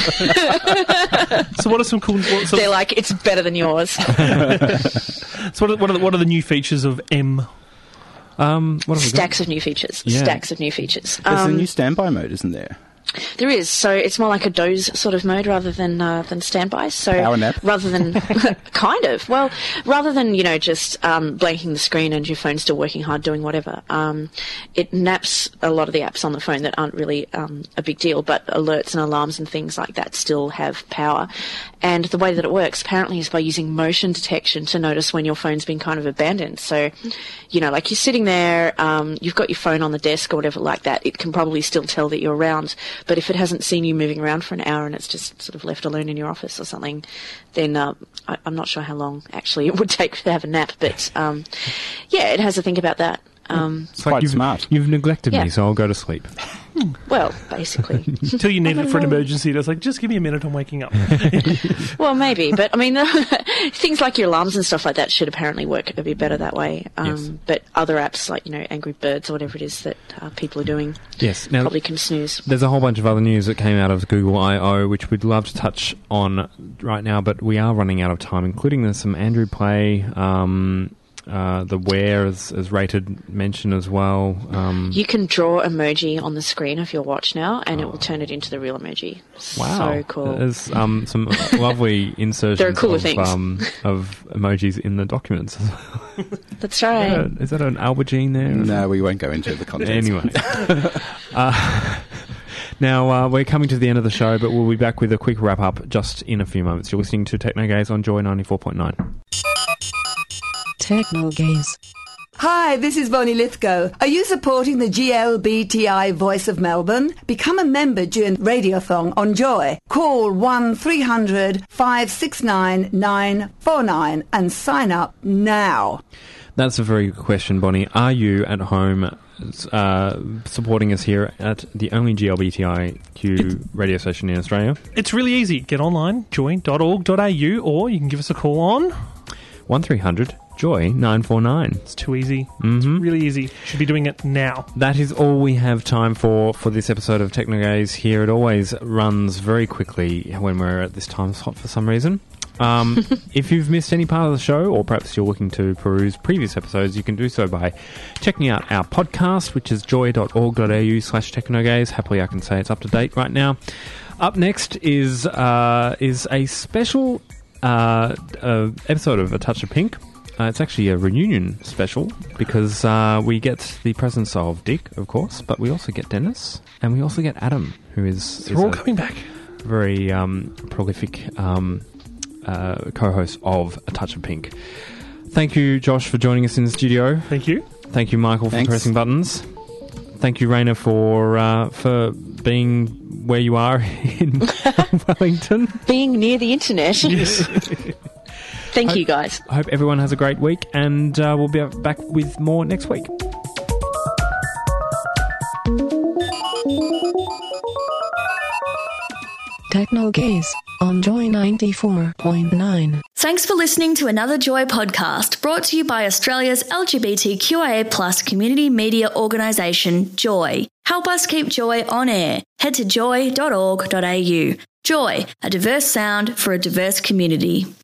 so what are some cool... What, so,
They're like, it's better than yours.
so what are, what, are the, what are the new features of M?
Um, what have we got?
Stacks of new features.
Yeah.
Stacks of new features.
There's
Um,
a new standby mode, isn't there?
There is, so it's more like a doze sort of mode rather than uh, than standby. So
Power nap?
rather than kind of well, rather than you know just um, blanking the screen and your phone still working hard doing whatever, um, it naps a lot of the apps on the phone that aren't really um, a big deal, but alerts and alarms and things like that still have power. And the way that it works apparently is by using motion detection to notice when your phone's been kind of abandoned. So, you know, like you're sitting there, um, you've got your phone on the desk or whatever like that, it can probably still tell that you're around. But if it hasn't seen you moving around for an hour and it's just sort of left alone in your office or something, then uh, I, I'm not sure how long actually it would take to have a nap. But um, yeah, it has to think about that. Um,
It's quite
you've,
smart.
You've neglected
Yeah.
me, so I'll go to sleep.
well, basically.
Until you need
I'm
it for an
alone.
emergency. It's like, just give me a minute, I'm waking up.
Well, maybe, but I mean, things like your alarms and stuff like that should apparently work a bit better that way. Um,
Yes.
But other apps like, you know, Angry Birds or whatever it is that uh, people are doing
Yes. Now,
probably can snooze.
there's a whole bunch of other news that came out of Google I O, which we'd love to touch on right now, but we are running out of time, including there's some Android Play, um, uh, the Wear is, is rated mention as well. Um,
You can draw emoji on the screen of your watch now, and it will turn it into the real emoji.
wow.
So cool.
There's um, some lovely insertions
There are cooler
of,
things.
um, of emojis in the documents.
That's right.
Uh, is that an aubergine there?
No, we won't go into the contents.
Anyway. uh, now, uh, we're coming to the end of the show, but we'll be back with a quick wrap-up just in a few moments. You're listening to Techno Gaze on Joy ninety-four point nine.
Techno Gaze.
Hi, this is Bonnie Lithgow. Are you supporting the G L B T I Voice of Melbourne? Become a member during Radiothon on Joy. Call one three hundred five six nine nine four nine and sign up now.
That's a very good question, Bonnie. Are you at home uh, supporting us here at the only G L B T I Q radio station in Australia?
It's really easy. Get online, joy dot org dot a u, or you can give us a call on...
one three hundred Joy nine four nine.
It's too easy.
Mm-hmm.
It's really easy. Should be doing it now.
That is all we have time for for this episode of Techno Gaze here. It always runs very quickly when we're at this time slot for some reason. Um, if you've missed any part of the show, or perhaps you're looking to peruse previous episodes, you can do so by checking out our podcast, which is joy dot org dot a u slash technogaze. Happily, I can say it's up to date right now. Up next is uh, is a special uh, uh, episode of A Touch of Pink. Uh, it's actually a reunion special because uh, we get the presence of Dick, of course, but we also get Dennis and we also get Adam, who is,
They're
is
all
a
coming back.
very um, prolific um, uh, co-host of A Touch of Pink. Thank you, Josh, for joining us in the studio.
Thank you.
Thank you, Michael, for
Thanks.
pressing buttons. Thank you, Raina, for uh, for being where you are in Wellington.
Being near the internet. Thank
Hope-
you, guys.
I hope everyone has a great week, and uh, we'll be back with more next week.
Techno Gaze on Joy ninety-four point nine.
Thanks for listening to another Joy podcast brought to you by Australia's L G B T Q I A plus community media organisation, Joy. Help us keep Joy on air. Head to joy dot org dot a u. Joy, a diverse sound for a diverse community.